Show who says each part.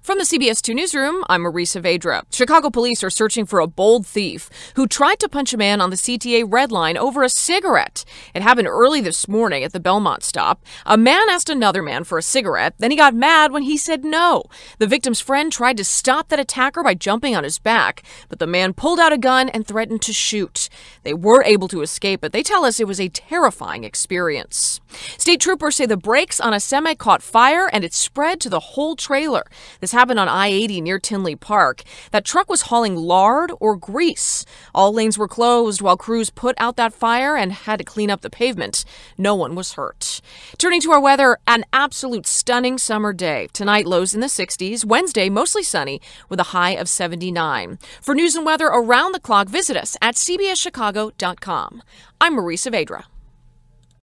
Speaker 1: From the CBS 2 Newsroom, I'm Marie Saavedra. Chicago police are searching for a bold thief who tried to punch a man on the CTA Red Line over a cigarette. It happened early this morning at the Belmont stop. A man asked another man for a cigarette, then he got mad when he said no. The victim's friend tried to stop that attacker by jumping on his back, but the man pulled out a gun and threatened to shoot. They were able to escape, but they tell us it was a terrifying experience. State troopers say the brakes on a semi caught fire and it spread to the whole trailer. This happened on I-80 near Tinley Park. That truck was hauling lard or grease. All lanes were closed while crews put out that fire and had to clean up the pavement. No one was hurt. Turning to our weather, an absolute stunning summer day. Tonight, lows in the 60s. Wednesday, mostly sunny with a high of 79. For news and weather around the clock, visit us at cbschicago.com. I'm Marie Saavedra.